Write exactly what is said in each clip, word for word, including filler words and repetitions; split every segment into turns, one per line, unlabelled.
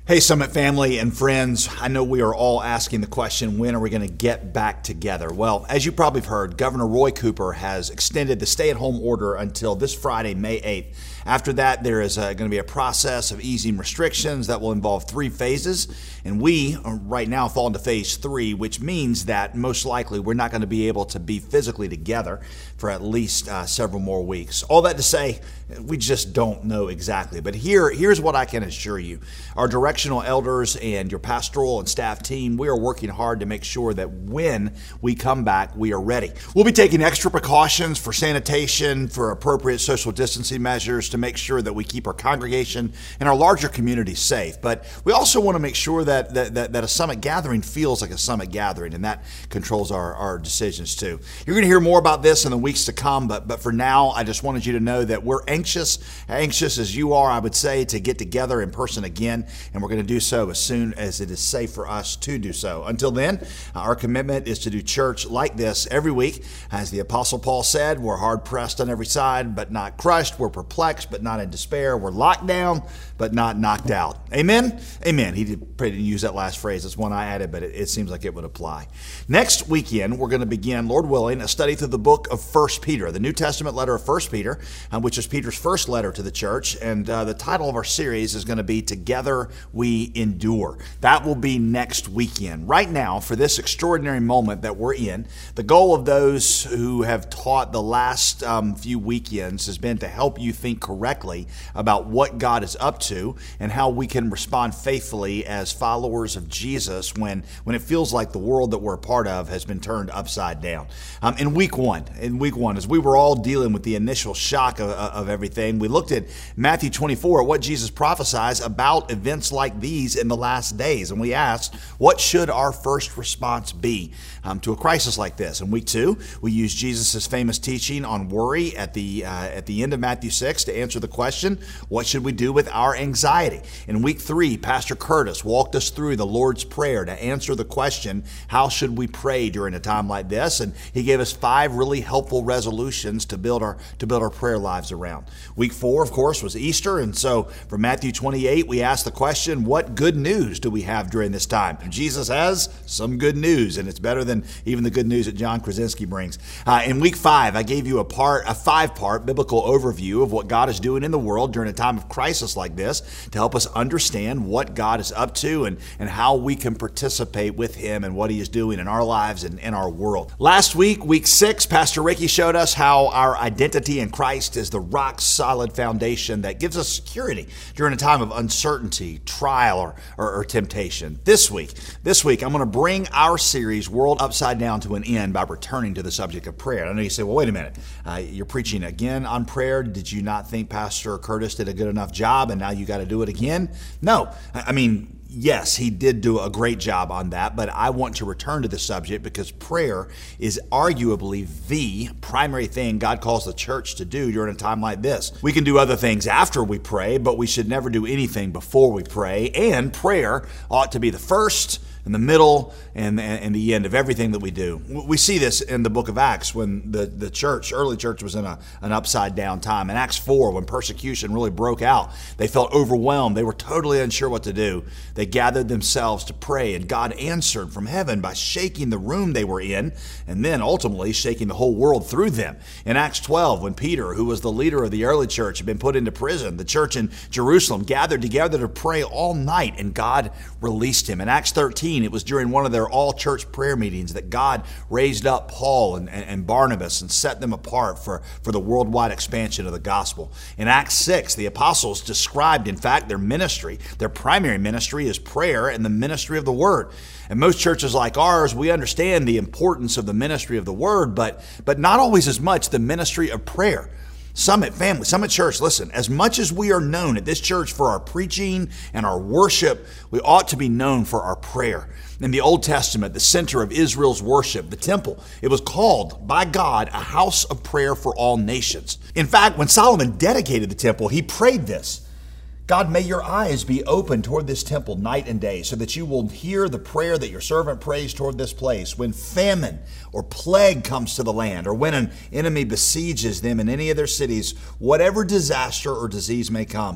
Hey, Summit family and friends, I know we are all asking the question, when are we going to get back together? Well, as you probably have heard, Governor Roy Cooper has extended the stay-at-home order until this Friday, May eighth. After that, there is uh, going to be a process of easing restrictions that will involve three phases, and we uh, right now fall into phase three, which means that most likely we're not going to be able to be physically together for at least uh, several more weeks. All that to say, we just don't know exactly. But here, here's what I can assure you. Our directional elders and your pastoral and staff team, we are working hard to make sure that when we come back, we are ready. We'll be taking extra precautions for sanitation, for appropriate social distancing measures to make sure that we keep our congregation and our larger community safe. But we also want to make sure that that, that, that a summit gathering feels like a summit gathering, and that controls our, our decisions too. You're going to hear more about this in the weeks to come, but, but for now, I just wanted you to know that we're anxious, anxious as you are, I would say, to get together in person again, and we're going to do so as soon as it is safe for us to do so. Until then, our commitment is to do church like this every week. As the Apostle Paul said, we're hard pressed on every side, but not crushed. We're perplexed, but not in despair. We're locked down, but not knocked out. Amen? Amen. He did, didn't use that last phrase. It's one I added, but it, it seems like it would apply. Next weekend, we're going to begin, Lord willing, a study through the book of First Peter, the New Testament letter of First Peter, um, which is Peter's first letter to the church. And uh, the title of our series is going to be Together We Endure. That will be next weekend. Right now, for this extraordinary moment that we're in, the goal of those who have taught the last um, few weekends has been to help you think correctly about what God is up to and how we can respond faithfully as followers of Jesus when, when it feels like the world that we're a part of has been turned upside down. Um, in week one, in week one, as we were all dealing with the initial shock of, of everything, we looked at Matthew twenty-four, what Jesus prophesies about events like these in the last days. And we asked, what should our first response be um, to a crisis like this? In week two, we used Jesus' famous teaching on worry at the uh, at the end of Matthew six to answer the question, what should we do with our anxiety? In week three, Pastor Curtis walked us through the Lord's Prayer to answer the question, how should we pray during a time like this? And he gave us five really helpful resolutions to build our to build our prayer lives around. Week four, of course, was Easter, and so for Matthew twenty-eight, we asked the question, what good news do we have during this time? And Jesus has some good news, and it's better than even the good news that John Krasinski brings. Uh, in week five, I gave you a part, a five-part biblical overview of what God is doing in the world during a time of crisis like this to help us understand what God is up to and, and how we can participate with Him and what He is doing in our lives and in our world. Last week, week six, Pastor Ricky showed us how our identity in Christ is the rock-solid foundation that gives us security during a time of uncertainty, trial, or, or, or temptation. This week, this week, I'm going to bring our series, World Upside Down, to an end by returning to the subject of prayer. I know you say, well, wait a minute. Uh, you're preaching again on prayer. Did you not think Pastor Curtis did a good enough job and now you got to do it again? No. I mean, yes, he did do a great job on that, but I want to return to the subject because prayer is arguably the primary thing God calls the church to do during a time like this. We can do other things after we pray, but we should never do anything before we pray, and prayer ought to be the first in the middle and, and the end of everything that we do. We see this in the book of Acts when the, the church, early church was in a, an upside down time. In Acts four, when persecution really broke out, they felt overwhelmed. They were totally unsure what to do. They gathered themselves to pray, and God answered from heaven by shaking the room they were in and then ultimately shaking the whole world through them. In Acts twelve, when Peter, who was the leader of the early church, had been put into prison, the church in Jerusalem gathered together to pray all night, and God released him. In Acts thirteen, it was during one of their all-church prayer meetings that God raised up Paul and, and, and Barnabas and set them apart for, for the worldwide expansion of the gospel. In Acts six, the apostles described, in fact, their ministry. Their primary ministry is prayer and the ministry of the word. And most churches like ours, we understand the importance of the ministry of the word, but, but not always as much the ministry of prayer. Summit family, Summit Church, listen, as much as we are known at this church for our preaching and our worship, we ought to be known for our prayer. In the Old Testament, the center of Israel's worship, the temple, it was called by God a house of prayer for all nations. In fact, when Solomon dedicated the temple, he prayed this: God, may your eyes be open toward this temple night and day, so that you will hear the prayer that your servant prays toward this place. When famine or plague comes to the land, or when an enemy besieges them in any of their cities, whatever disaster or disease may come,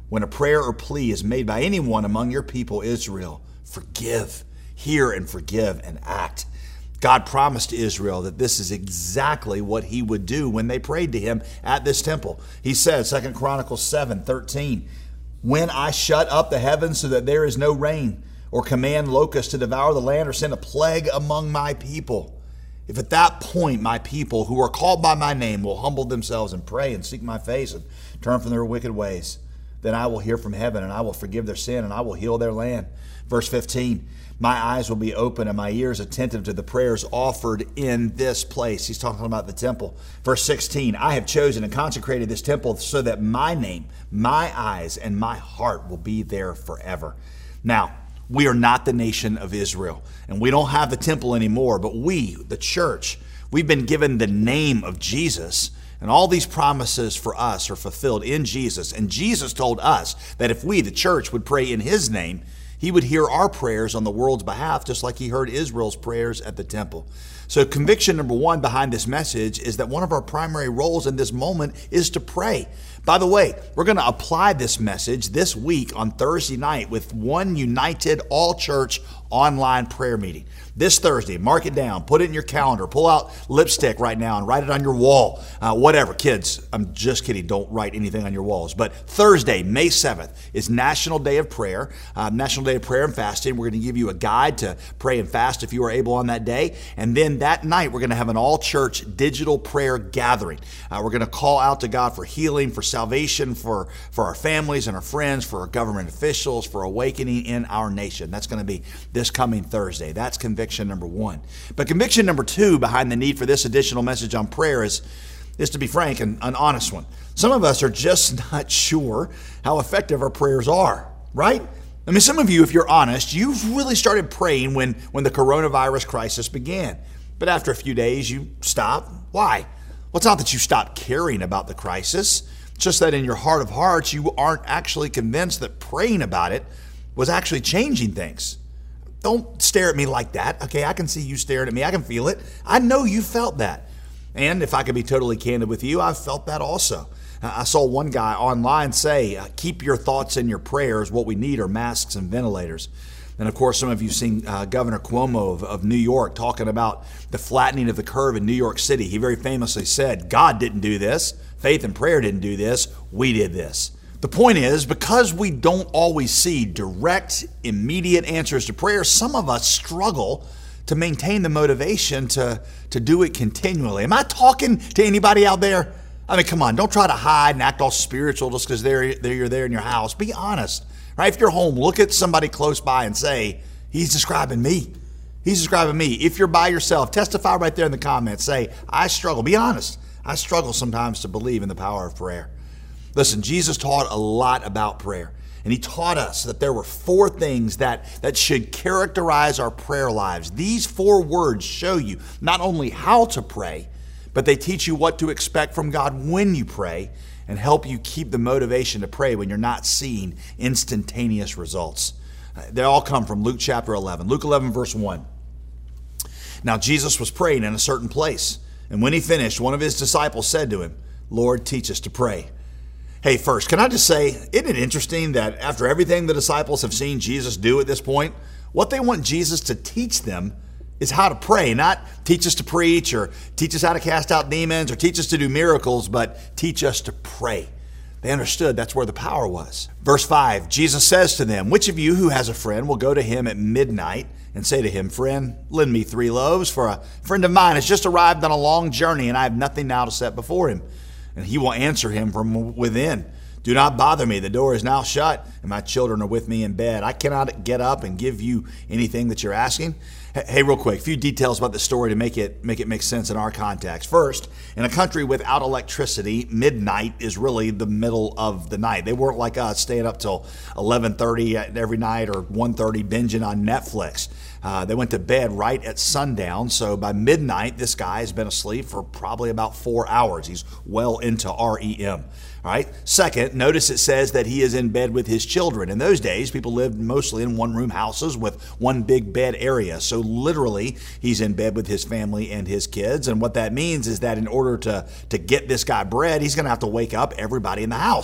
when a prayer or plea is made by anyone among your people Israel, forgive, hear and forgive and act. God promised Israel that this is exactly what he would do when they prayed to him at this temple. He said, Second Chronicles seven thirteen, when I shut up the heavens so that there is no rain, or command locusts to devour the land, or send a plague among my people, if at that point my people who are called by my name will humble themselves and pray and seek my face and turn from their wicked ways, then I will hear from heaven and I will forgive their sin and I will heal their land. Verse fifteen, my eyes will be open and my ears attentive to the prayers offered in this place. He's talking about the temple. Verse sixteen, I have chosen and consecrated this temple so that my name, my eyes, and my heart will be there forever. Now, we are not the nation of Israel, and we don't have the temple anymore, but we, the church, we've been given the name of Jesus, and all these promises for us are fulfilled in Jesus. And Jesus told us that if we, the church, would pray in his name, he would hear our prayers on the world's behalf, just like he heard Israel's prayers at the temple. So conviction number one behind this message is that one of our primary roles in this moment is to pray. By the way, we're going to apply this message this week on Thursday night with one united all-church online prayer meeting. This Thursday, mark it down, put it in your calendar, pull out lipstick right now and write it on your wall. Uh, whatever, kids, I'm just kidding, don't write anything on your walls. But Thursday, May seventh, is National Day of Prayer, uh, National Day of Prayer and Fasting. We're going to give you a guide to pray and fast if you are able on that day. And then that night, we're going to have an all-church digital prayer gathering. Uh, we're going to call out to God for healing, for salvation, for, for our families and our friends, for our government officials, for awakening in our nation. That's going to be this coming Thursday. That's conviction number one. But conviction number two behind the need for this additional message on prayer is, is to be frank, and an honest one. Some of us are just not sure how effective our prayers are, right? I mean, some of you, if you're honest, you've really started praying when, when the coronavirus crisis began. But after a few days, you stop. Why? Well, it's not that you stopped caring about the crisis. It's just that in your heart of hearts, you aren't actually convinced that praying about it was actually changing things. Don't stare at me like that. Okay, I can see you staring at me. I can feel it. I know you felt that. And if I could be totally candid with you, I've felt that also. I saw one guy online say, keep your thoughts in your prayers. What we need are masks and ventilators. And of course, some of you have seen uh, Governor Cuomo of, of New York talking about the flattening of the curve in New York City. He very famously said, God didn't do this. Faith and prayer didn't do this. We did this. The point is, because we don't always see direct, immediate answers to prayer, some of us struggle to maintain the motivation to, to do it continually. Am I talking to anybody out there? I mean, come on, don't try to hide and act all spiritual just because they're, they're, you're there in your house. Be honest, right? If you're home, look at somebody close by and say, he's describing me. He's describing me. If you're by yourself, testify right there in the comments. Say, I struggle. Be honest. I struggle sometimes to believe in the power of prayer. Listen, Jesus taught a lot about prayer, and he taught us that there were four things that, that should characterize our prayer lives. These four words show you not only how to pray, but they teach you what to expect from God when you pray and help you keep the motivation to pray when you're not seeing instantaneous results. They all come from Luke chapter eleven. Luke eleven, verse one. Now Jesus was praying in a certain place, and when he finished, one of his disciples said to him, Lord, teach us to pray. Hey, first, can I just say, isn't it interesting that after everything the disciples have seen Jesus do at this point, what they want Jesus to teach them is how to pray, not teach us to preach or teach us how to cast out demons or teach us to do miracles, but teach us to pray. They understood that's where the power was. Verse five, Jesus says to them, which of you who has a friend will go to him at midnight and say to him, friend, lend me three loaves, for a friend of mine has just arrived on a long journey and I have nothing now to set before him. And he will answer him from within, do not bother me. The door is now shut and my children are with me in bed. I cannot get up and give you anything that you're asking. Hey, real quick, a few details about the story to make it make it make sense in our context. First, in a country without electricity, midnight is really the middle of the night. They weren't like us staying up till eleven thirty every night or one thirty binging on Netflix. Uh, they went to bed right at sundown, so by midnight, this guy has been asleep for probably about four hours. He's well into R E M. All right. Second, notice it says that he is in bed with his children. In those days, people lived mostly in one-room houses with one big bed area. So literally, he's in bed with his family and his kids. And what that means is that in order to, to get this guy bread, he's going to have to wake up everybody in the house.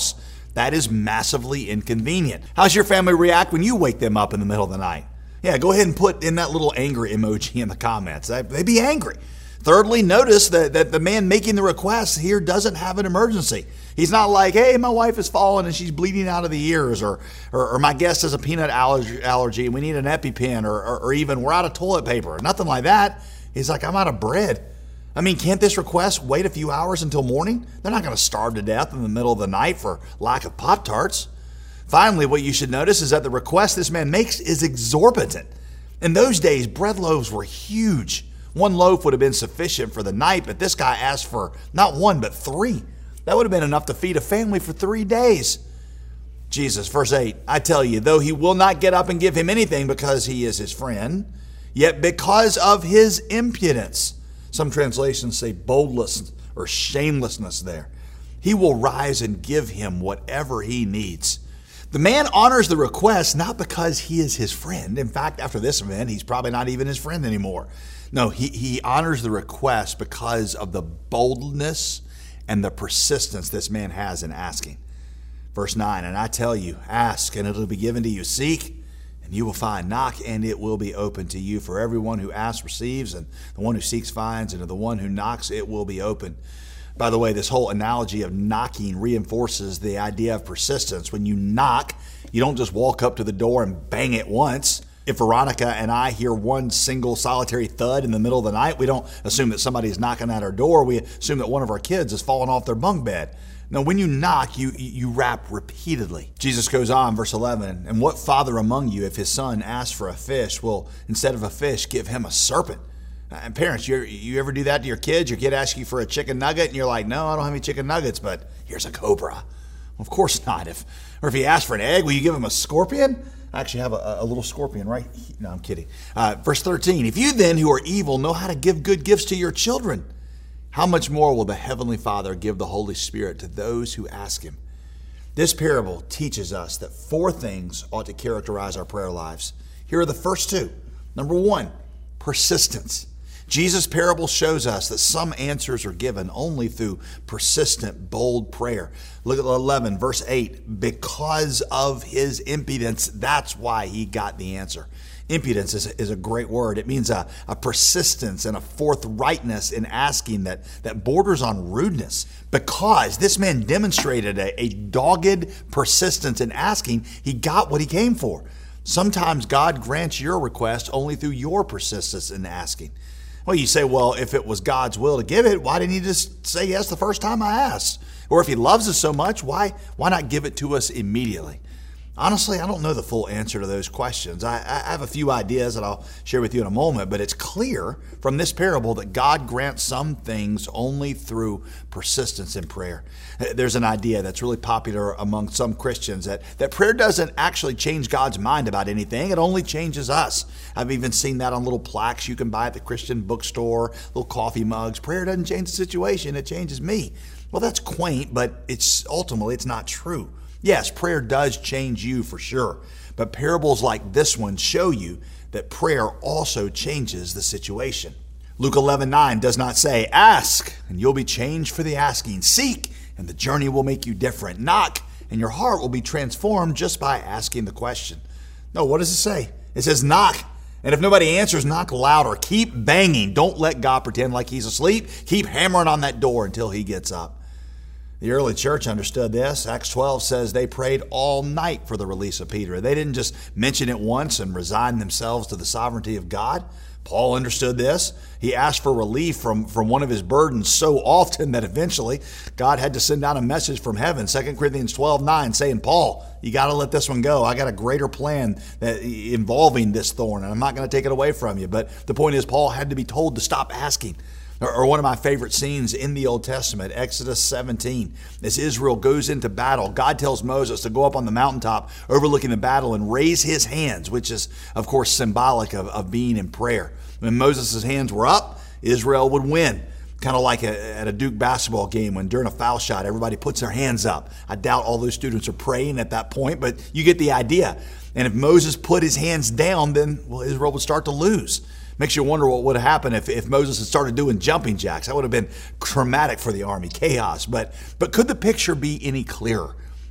That is massively inconvenient. How's your family react when you wake them up in the middle of the night? Yeah, go ahead and put in that little angry emoji in the comments. They'd be angry. Thirdly, notice that, that the man making the request here doesn't have an emergency. He's not like, hey, my wife has fallen and she's bleeding out of the ears, or or, or my guest has a peanut allergy, allergy and we need an EpiPen, or, or, or even we're out of toilet paper. Nothing like that. He's like, I'm out of bread. I mean, can't this request wait a few hours until morning? They're not going to starve to death in the middle of the night for lack of Pop-Tarts. Finally, what you should notice is that the request this man makes is exorbitant. In those days, bread loaves were huge. One loaf would have been sufficient for the night, but this guy asked for not one, but three. That would have been enough to feed a family for three days. Jesus, verse eight, I tell you, though he will not get up and give him anything because he is his friend, yet because of his impudence, some translations say boldness or shamelessness there, he will rise and give him whatever he needs. The man honors the request not because he is his friend. In fact, after this event, he's probably not even his friend anymore. No, he, he honors the request because of the boldness and the persistence this man has in asking. Verse nine, and I tell you, ask and it'll be given to you. Seek and you will find. Knock and it will be open to you. For everyone who asks receives, and the one who seeks finds, and to the one who knocks it will be open. By the way, this whole analogy of knocking reinforces the idea of persistence. When you knock, you don't just walk up to the door and bang it once. If Veronica and I hear one single solitary thud in the middle of the night, we don't assume that somebody is knocking at our door. We assume that one of our kids has fallen off their bunk bed. No, when you knock, you you rap repeatedly. Jesus goes on, verse eleven, and what father among you, if his son asks for a fish, will instead of a fish give him a serpent? And parents, you, you ever do that to your kids? Your kid asks you for a chicken nugget, and you're like, no, I don't have any chicken nuggets, but here's a cobra. Well, of course not. If Or if he asks for an egg, will you give him a scorpion? I actually have a, a little scorpion right here. No, I'm kidding. Uh, verse thirteen, if you then who are evil know how to give good gifts to your children, how much more will the Heavenly Father give the Holy Spirit to those who ask him? This parable teaches us that four things ought to characterize our prayer lives. Here are the first two. Number one, persistence. Jesus' parable shows us that some answers are given only through persistent, bold prayer. Look at eleven, verse eight. Because of his impudence, that's why he got the answer. Impudence is, is a great word. It means a, a persistence and a forthrightness in asking that, that borders on rudeness. Because this man demonstrated a, a dogged persistence in asking, he got what he came for. Sometimes God grants your request only through your persistence in asking. Well, you say, well, if it was God's will to give it, why didn't he just say yes the first time I asked? Or if he loves us so much, why, why not give it to us immediately? Honestly, I don't know the full answer to those questions. I, I have a few ideas that I'll share with you in a moment, but it's clear from this parable that God grants some things only through persistence in prayer. There's an idea that's really popular among some Christians that, that prayer doesn't actually change God's mind about anything. It only changes us. I've even seen that on little plaques you can buy at the Christian bookstore, little coffee mugs. Prayer doesn't change the situation, it changes me. Well, that's quaint, but it's ultimately it's not true. Yes, prayer does change you for sure, but parables like this one show you that prayer also changes the situation. Luke eleven nine does not say, ask, and you'll be changed for the asking. Seek, and the journey will make you different. Knock, and your heart will be transformed just by asking the question. No, what does it say? It says knock, and if nobody answers, knock louder. Keep banging. Don't let God pretend like he's asleep. Keep hammering on that door until he gets up. The early church understood this. Acts twelve says they prayed all night for the release of Peter. They didn't just mention it once and resign themselves to the sovereignty of God. Paul understood this. He asked for relief from, from one of his burdens so often that eventually God had to send down a message from heaven. Second Corinthians twelve nine saying, Paul, you got to let this one go. I got a greater plan that, involving this thorn, and I'm not going to take it away from you. But the point is, Paul had to be told to stop asking. Or one of my favorite scenes in the Old Testament, Exodus seventeen. As Israel goes into battle, God tells Moses to go up on the mountaintop overlooking the battle and raise his hands, which is, of course, symbolic of, of being in prayer. When Moses' hands were up, Israel would win. Kind of like a, at a Duke basketball game when during a foul shot, everybody puts their hands up. I doubt all those students are praying at that point, but you get the idea. And if Moses put his hands down, then, well, Israel would start to lose. Makes you wonder what would have happened if, if Moses had started doing jumping jacks. That would have been traumatic for the army, chaos. But, but could the picture be any clearer?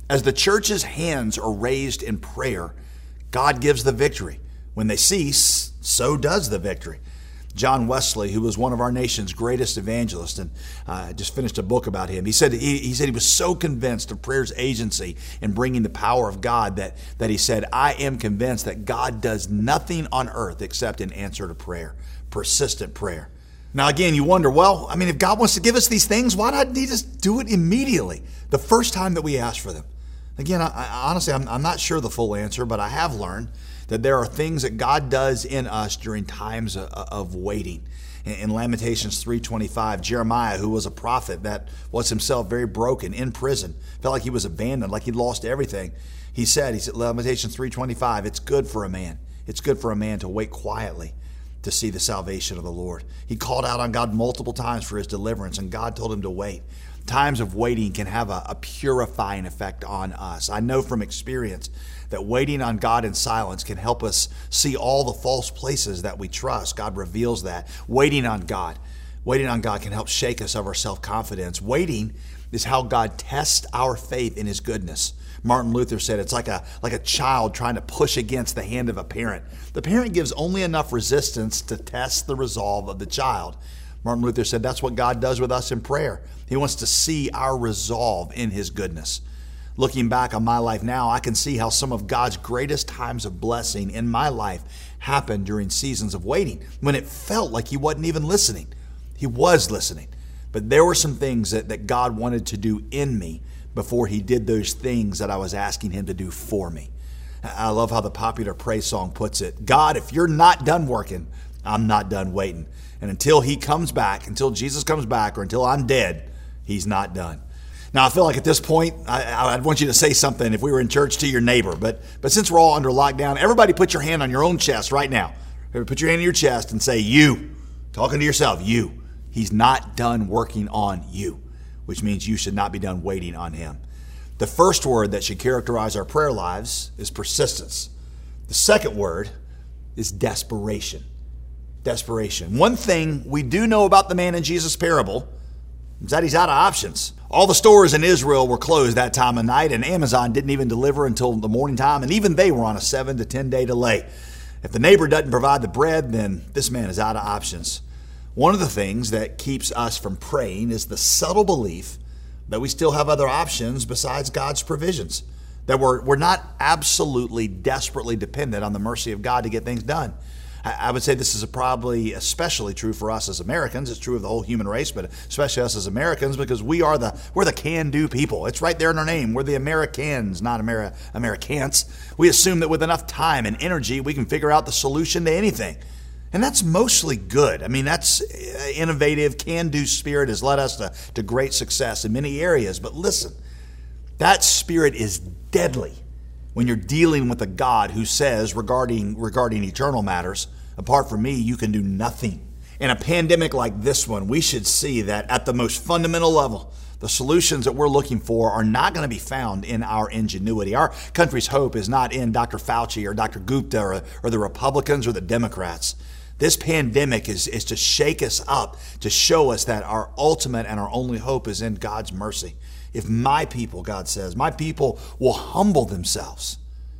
As the church's hands are raised in prayer, God gives the victory. When they cease, so does the victory. John Wesley, who was one of our nation's greatest evangelists, and I uh, just finished a book about him. He said he, he said he was so convinced of prayer's agency in bringing the power of God that, that he said, I am convinced that God does nothing on earth except in answer to prayer, persistent prayer. Now, again, you wonder, well, I mean, if God wants to give us these things, why not he just do it immediately, the first time that we ask for them? Again, I, I, honestly, I'm, I'm not sure the full answer, but I have learned that there are things that God does in us during times of, of waiting. In, in Lamentations three twenty-five, Jeremiah, who was a prophet that was himself very broken, in prison, felt like he was abandoned, like he'd lost everything. He said, he said, Lamentations three twenty-five, it's good for a man. It's good for a man to wait quietly to see the salvation of the Lord. He called out on God multiple times for his deliverance, and God told him to wait. Times of waiting can have a, a purifying effect on us. I know from experience that waiting on God in silence can help us see all the false places that we trust. God reveals that. Waiting on God. Waiting on God can help shake us of our self-confidence. Waiting is how God tests our faith in his goodness. Martin Luther said it's like a, like a child trying to push against the hand of a parent. The parent gives only enough resistance to test the resolve of the child. Martin Luther said that's what God does with us in prayer. He wants to see our resolve in his goodness. Looking back on my life now, I can see how some of God's greatest times of blessing in my life happened during seasons of waiting, when it felt like he wasn't even listening. He was listening. But there were some things that, that God wanted to do in me before he did those things that I was asking him to do for me. I love how the popular praise song puts it. God, if you're not done working, I'm not done waiting. And until he comes back, until Jesus comes back, or until I'm dead, he's not done. Now, I feel like at this point, I, I'd want you to say something if we were in church to your neighbor. But, but since we're all under lockdown, everybody put your hand on your own chest right now. Put your hand on your chest and say, you, talking to yourself, you. He's not done working on you, which means you should not be done waiting on him. The first word that should characterize our prayer lives is persistence. The second word is desperation. Desperation. One thing we do know about the man in Jesus' parable is that he's out of options. All the stores in Israel were closed that time of night, and Amazon didn't even deliver until the morning time, and even they were on a seven to ten day delay. If the neighbor doesn't provide the bread, then this man is out of options. One of the things that keeps us from praying is the subtle belief that we still have other options besides God's provisions, that we're, we're not absolutely desperately dependent on the mercy of God to get things done. I would say this is probably especially true for us as Americans. It's true of the whole human race, but especially us as Americans, because we are the we're the can-do people. It's right there in our name. We're the Americans, not Ameri- Americans. We assume that with enough time and energy, we can figure out the solution to anything. And that's mostly good. I mean, that's innovative, can-do spirit has led us to, to great success in many areas. But listen, that spirit is deadly when you're dealing with a God who says regarding regarding eternal matters, apart from me, you can do nothing. In a pandemic like this one, we should see that at the most fundamental level, the solutions that we're looking for are not going to be found in our ingenuity. Our country's hope is not in Doctor Fauci or Doctor Gupta or, or the Republicans or the Democrats. This pandemic is, is to shake us up, to show us that our ultimate and our only hope is in God's mercy. If my people, God says, my people will humble themselves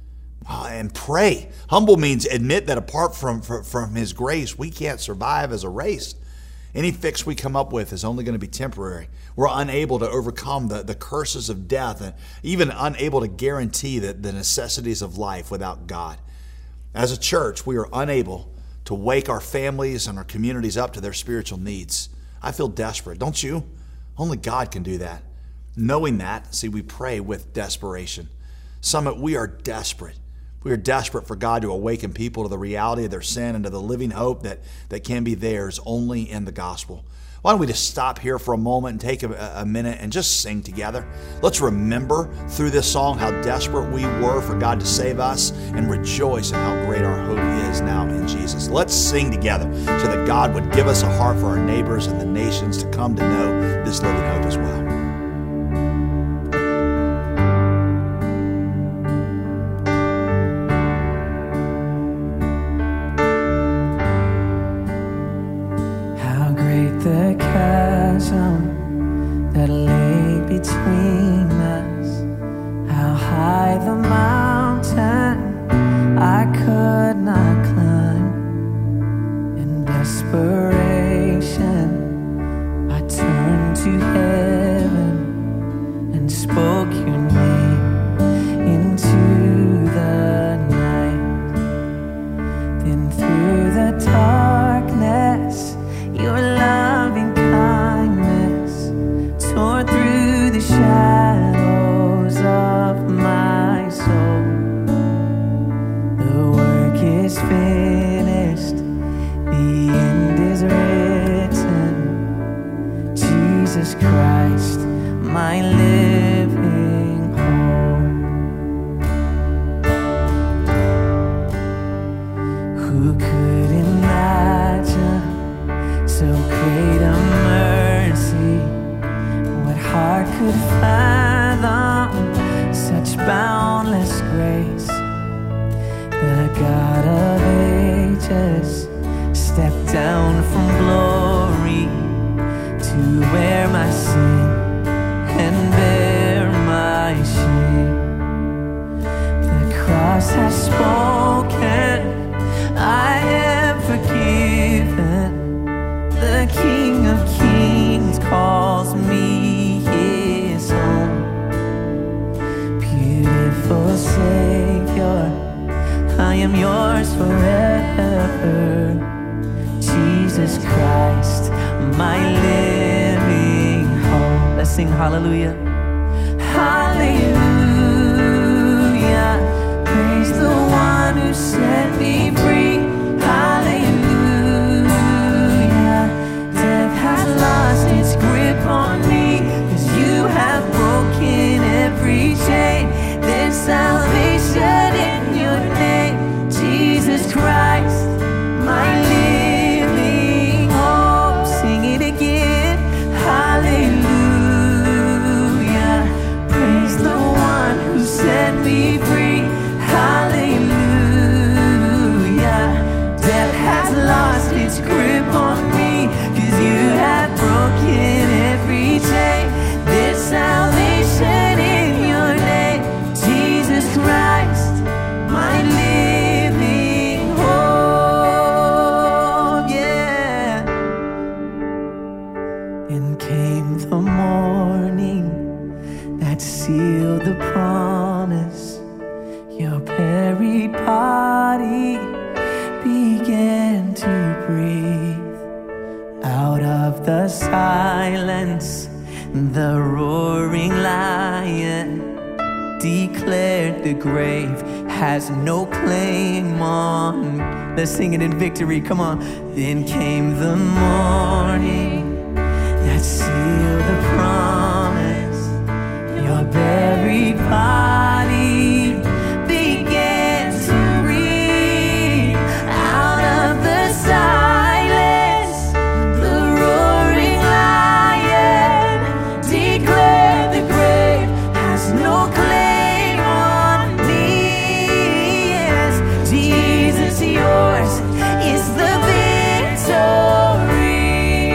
and pray. Humble means admit that apart from, from, from his grace, we can't survive as a race. Any fix we come up with is only going to be temporary. We're unable to overcome the, the curses of death and even unable to guarantee the, the necessities of life without God. As a church, we are unable to wake our families and our communities up to their spiritual needs. I feel desperate, don't you? Only God can do that. Knowing that, see, we pray with desperation. Summit, we are desperate. We are desperate for God to awaken people to the reality of their sin and to the living hope that, that can be theirs only in the gospel. Why don't we just stop here for a moment and take a, a minute and just sing together? Let's remember through this song how desperate we were for God to save us and rejoice in how great our hope is now in Jesus. Let's sing together so that God would give us a heart for our neighbors and the nations to come to know this living hope as well.
The chasm that lay between us, how God of ages stepped down from glory to wear my sin and bear my shame. The cross has spoken, I am forgiven. The King of Kings calls me his own. Beautiful Savior, I am yours forever. Jesus Christ, my living hope. Let's sing hallelujah. Hallelujah. Praise the one who set me free. Hallelujah. Death has lost its grip on me, 'cause you have broken every chain. There's salvation in your name, Jesus Christ, my living hope. Sing it again. Hallelujah. Praise the one who set me free. Hallelujah. Death has lost its grip on me, 'cause you have broken every chain. There's salvation in your name, Jesus Christ, my living hope. Yeah. And came the morning that sealed the promise. Your buried body began to breathe. Out of the silence, the roaring lion declared the grave has no claim on. Let's sing it in victory, come on. Then came the morning that sealed the promise. Your buried body began to breathe. Out of the silence, the roaring lion declared the grave has no claim on me. Yes, Jesus, yours is the victory.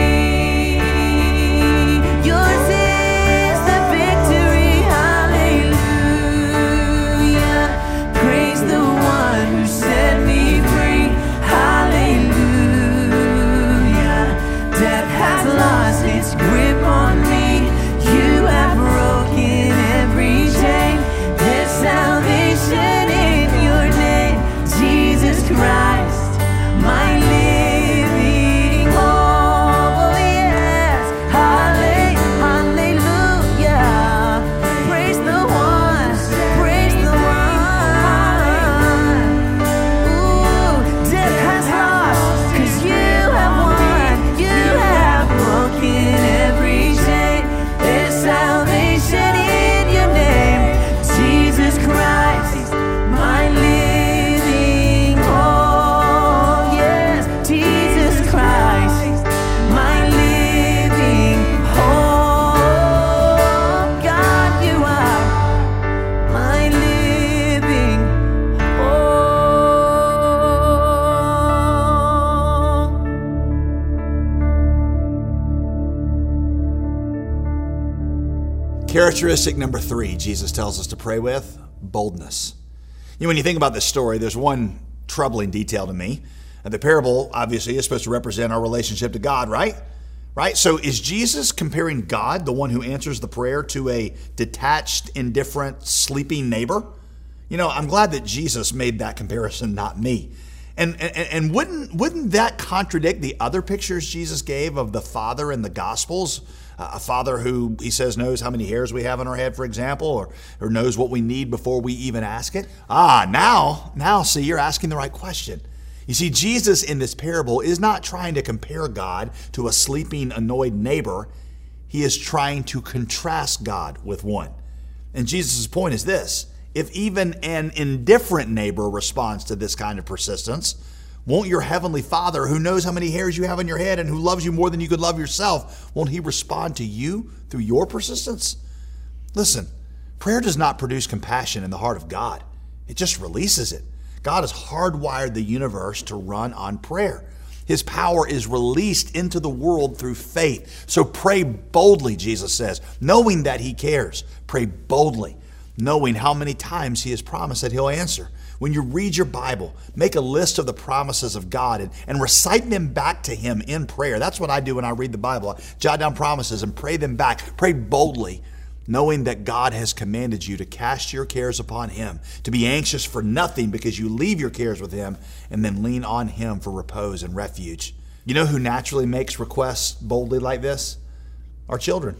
Yours is the victory. Hallelujah. Praise the one who set me free. Hallelujah. Death has lost its grip on me. You have broken every chain. There's salvation in your name, Jesus Christ, my living hope. Oh yes, Halle- hallelujah. Praise the one, praise the one. Ooh, death has lost, 'cause you have won. You have broken every chain. There's salvation in your name, Jesus Christ, my living hope. Yes, Jesus Christ, my living hope. God, you are my living hope.
Characteristic number three, Jesus tells us to pray with boldness. You know, when you think about this story, there's one troubling detail to me. And the parable, obviously, is supposed to represent our relationship to God, right? Right? So is Jesus comparing God, the one who answers the prayer, to a detached, indifferent, sleeping neighbor? You know, I'm glad that Jesus made that comparison, not me. And, and, and wouldn't, wouldn't that contradict the other pictures Jesus gave of the Father in the Gospels? Uh, a Father who, he says, knows how many hairs we have on our head, for example, or, or knows what we need before we even ask it. Ah, now, now, see, you're asking the right question. You see, Jesus in this parable is not trying to compare God to a sleeping, annoyed neighbor. He is trying to contrast God with one. And Jesus' point is this: if even an indifferent neighbor responds to this kind of persistence, won't your heavenly Father, who knows how many hairs you have on your head and who loves you more than you could love yourself, won't he respond to you through your persistence? Listen, prayer does not produce compassion in the heart of God. It just releases it. God has hardwired the universe to run on prayer. His power is released into the world through faith. So pray boldly, Jesus says, knowing that he cares. Pray boldly, knowing how many times he has promised that he'll answer. When you read your Bible, make a list of the promises of God and, and recite them back to him in prayer. That's what I do when I read the Bible. I jot down promises and pray them back. Pray boldly, knowing that God has commanded you to cast your cares upon him, to be anxious for nothing because you leave your cares with him and then lean on him for repose and refuge. You know who naturally makes requests boldly like this? Our children.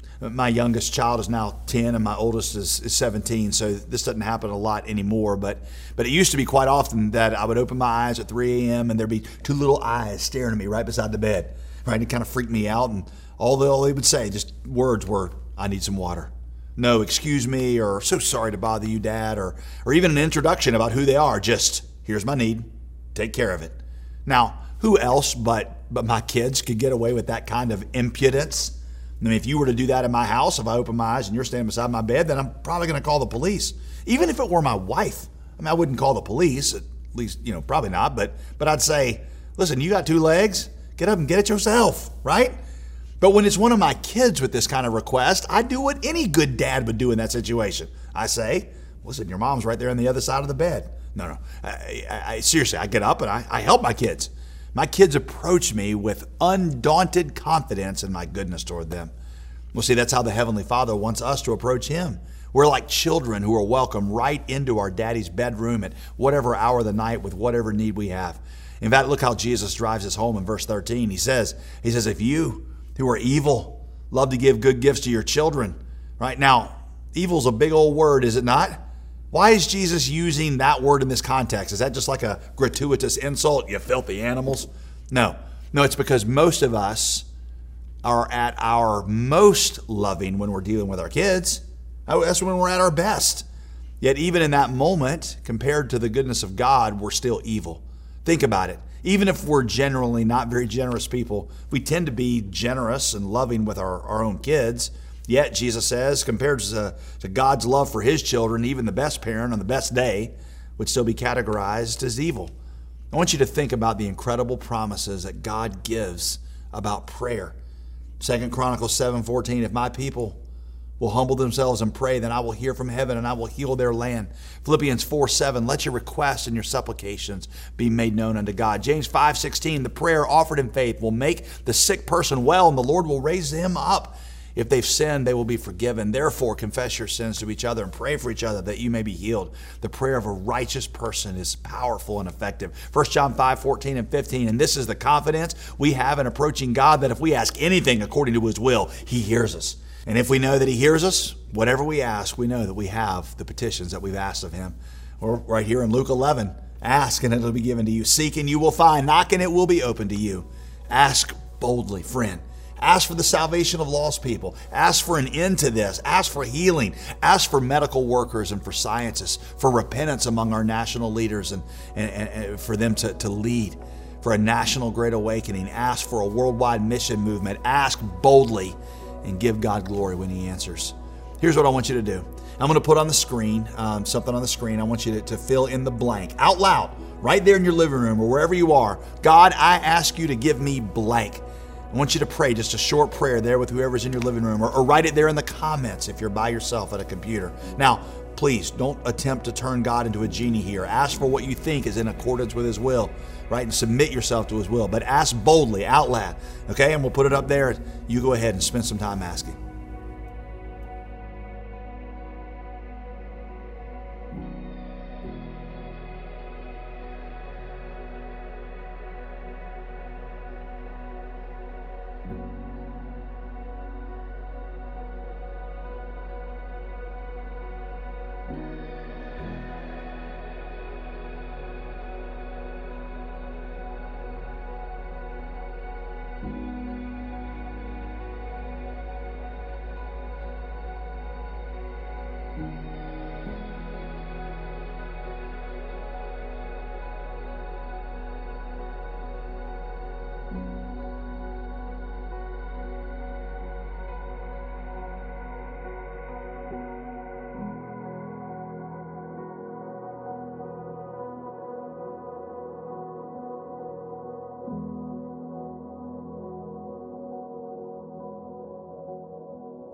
My youngest child is now ten and my oldest is, is seventeen, so this doesn't happen a lot anymore, but but it used to be quite often that I would open my eyes at three a.m. and there'd be two little eyes staring at me right beside the bed, right? It kind of freaked me out, and all they, all they would say, just words were, "I need some water." No, "excuse me," or "so sorry to bother you, Dad," or or even an introduction about who they are, just, "Here's my need, take care of it." Now, who else but but my kids could get away with that kind of impudence? I mean, if you were to do that in my house, if I open my eyes and you're standing beside my bed, then I'm probably going to call the police. Even if it were my wife. I mean, I wouldn't call the police, at least, you know, probably not, but but I'd say, "Listen, you got two legs, get up and get it yourself," right? But when it's one of my kids with this kind of request, I do what any good dad would do in that situation. I say, "Listen, your mom's right there on the other side of the bed." No, no, I, I, I seriously, I get up and I, I help my kids. My kids approach me with undaunted confidence in my goodness toward them. Well, see, that's how the Heavenly Father wants us to approach him. We're like children who are welcome right into our daddy's bedroom at whatever hour of the night with whatever need we have. In fact, look how Jesus drives us home in verse thirteen. He says, he says, "If you who are evil love to give good gifts to your children," right? Now, evil's a big old word, is it not? Why is Jesus using that word in this context? Is that just like a gratuitous insult? "You filthy animals"? No. No, it's because most of us are at our most loving when we're dealing with our kids. That's when we're at our best. Yet even in that moment, compared to the goodness of God, we're still evil. Think about it. Even if we're generally not very generous people, we tend to be generous and loving with our, our own kids. Yet, Jesus says, compared to, to God's love for his children, even the best parent on the best day would still be categorized as evil. I want you to think about the incredible promises that God gives about prayer. Second Chronicles seven fourteen, "If my people will humble themselves and pray, then I will hear from heaven and I will heal their land." Philippians four seven, "Let your requests and your supplications be made known unto God." James five sixteen, "The prayer offered in faith will make the sick person well, and the Lord will raise him up. If they've sinned, they will be forgiven. Therefore, confess your sins to each other and pray for each other that you may be healed. The prayer of a righteous person is powerful and effective." First John five fourteen and fifteen, "And this is the confidence we have in approaching God, that if we ask anything according to his will, he hears us. And if we know that he hears us, whatever we ask, we know that we have the petitions that we've asked of him." Or right here in Luke eleven, "Ask and it will be given to you. Seek and you will find. Knock and it will be open to you." Ask boldly, friend. Ask for the salvation of lost people. Ask for an end to this. Ask for healing. Ask for medical workers and for scientists, for repentance among our national leaders and, and, and for them to, to lead, for a national great awakening. Ask for a worldwide mission movement. Ask boldly and give God glory when he answers. Here's what I want you to do. I'm going to put on the screen, um, something on the screen. I want you to, to fill in the blank out loud, right there in your living room or wherever you are. "God, I ask you to give me blank." I want you to pray just a short prayer there with whoever's in your living room, or, or write it there in the comments if you're by yourself at a computer. Now, please don't attempt to turn God into a genie here. Ask for what you think is in accordance with his will, right? And submit yourself to his will, but ask boldly out loud, okay? And we'll put it up there. You go ahead and spend some time asking.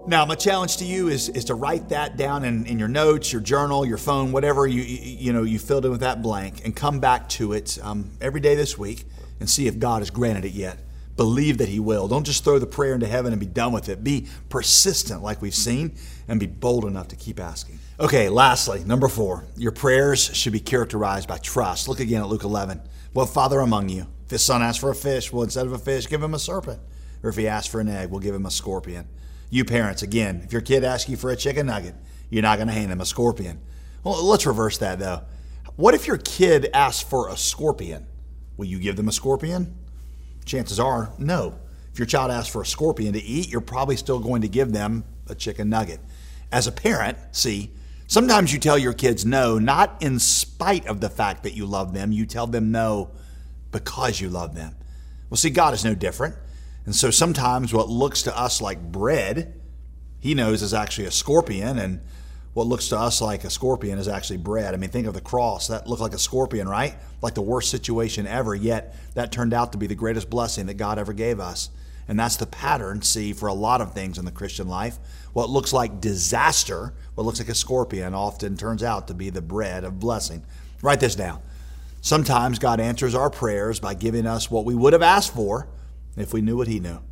Now, my challenge to you is, is to write that down in, in your notes, your journal, your phone, whatever you, you you know you filled in with that blank, and come back to it um, every day this week and see if God has granted it yet. Believe that He will. Don't just throw the prayer into heaven and be done with it. Be persistent like we've seen, and be bold enough to keep asking. Okay, lastly, number four, your prayers should be characterized by trust. Look again at Luke eleven. What father among you, if his son asks for a fish, well, instead of a fish, give him a serpent. Or if he asks for an egg, we'll give him a scorpion. You parents, again, if your kid asks you for a chicken nugget, you're not going to hand him a scorpion. Well, let's reverse that, though. What if your kid asks for a scorpion? Will you give them a scorpion? Chances are, no. If your child asks for a scorpion to eat, you're probably still going to give them a chicken nugget. As a parent, see, sometimes you tell your kids no, not in spite of the fact that you love them. You tell them no because you love them. Well, see, God is no different. And so sometimes what looks to us like bread, He knows is actually a scorpion, and what looks to us like a scorpion is actually bread. I mean, think of the cross. That looked like a scorpion, right? Like the worst situation ever, yet that turned out to be the greatest blessing that God ever gave us. And that's the pattern, see, for a lot of things in the Christian life. What looks like disaster, what looks like a scorpion, often turns out to be the bread of blessing. Write this down. Sometimes God answers our prayers by giving us what we would have asked for if we knew what He knew.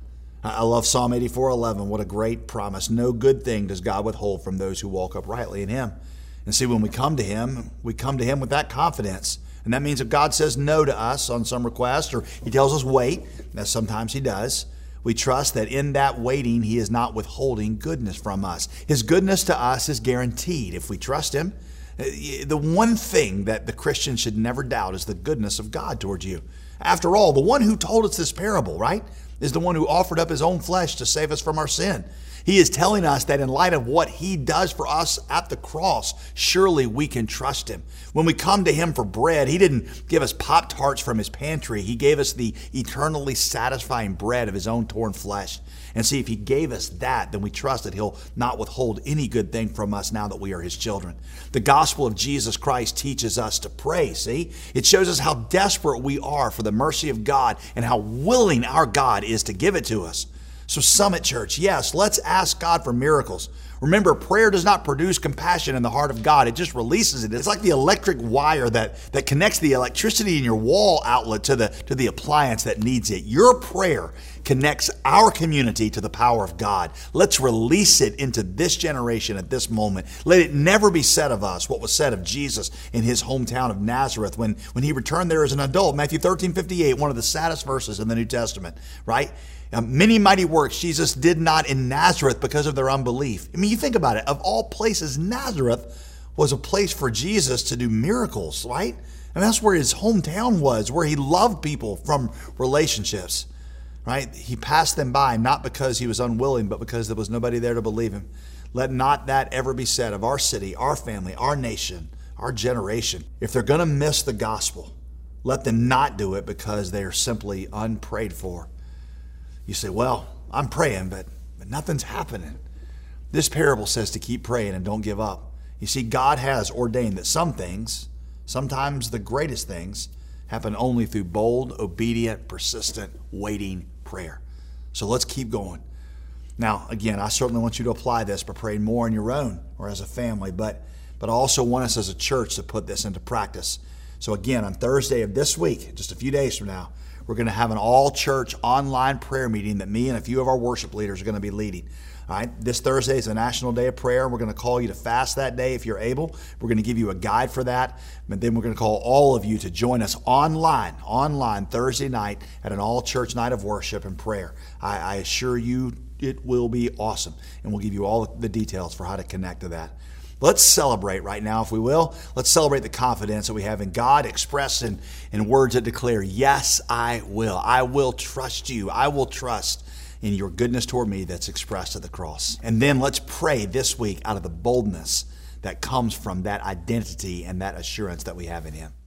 I love Psalm eighty-four eleven. What a great promise. No good thing does God withhold from those who walk uprightly in Him. And see, when we come to Him, we come to Him with that confidence. And that means if God says no to us on some request, or He tells us wait, as sometimes He does, we trust that in that waiting, He is not withholding goodness from us. His goodness to us is guaranteed if we trust Him. The one thing that the Christian should never doubt is the goodness of God towards you. After all, the one who told us this parable, right, is the one who offered up His own flesh to save us from our sin. He is telling us that in light of what He does for us at the cross, surely we can trust Him. When we come to Him for bread, He didn't give us Pop-Tarts from His pantry. He gave us the eternally satisfying bread of His own torn flesh. And see, if He gave us that, then we trust that He'll not withhold any good thing from us now that we are His children. The gospel of Jesus Christ teaches us to pray, see? It shows us how desperate we are for the mercy of God and how willing our God is to give it to us. So Summit Church, yes, let's ask God for miracles. Remember, prayer does not produce compassion in the heart of God. It just releases it. It's like the electric wire that, that connects the electricity in your wall outlet to the, to the appliance that needs it. Your prayer connects our community to the power of God. Let's release it into this generation at this moment. Let it never be said of us what was said of Jesus in His hometown of Nazareth when, when He returned there as an adult. Matthew thirteen fifty-eight, one of the saddest verses in the New Testament, right? Um, many mighty works Jesus did not in Nazareth because of their unbelief. I mean, you think about it. Of all places, Nazareth was a place for Jesus to do miracles, right? And that's where His hometown was, where He loved people from relationships, right? He passed them by, not because He was unwilling, but because there was nobody there to believe Him. Let not that ever be said of our city, our family, our nation, our generation. If they're going to miss the gospel, let them not do it because they are simply unprayed for. You say, well, I'm praying, but, but nothing's happening. This parable says to keep praying and don't give up. You see, God has ordained that some things, sometimes the greatest things, happen only through bold, obedient, persistent, waiting prayer. So let's keep going. Now, again, I certainly want you to apply this by praying more on your own or as a family, but, but I also want us as a church to put this into practice. So again, on Thursday of this week, just a few days from now, we're going to have an all-church online prayer meeting that me and a few of our worship leaders are going to be leading. All right, this Thursday is a National Day of Prayer. We're going to call you to fast that day if you're able. We're going to give you a guide for that. And then we're going to call all of you to join us online, online Thursday night at an all-church night of worship and prayer. I, I assure you it will be awesome. And we'll give you all the details for how to connect to that. Let's celebrate right now, if we will. Let's celebrate the confidence that we have in God expressed in, in words that declare, yes, I will. I will trust you. I will trust in your goodness toward me that's expressed at the cross. And then let's pray this week out of the boldness that comes from that identity and that assurance that we have in Him.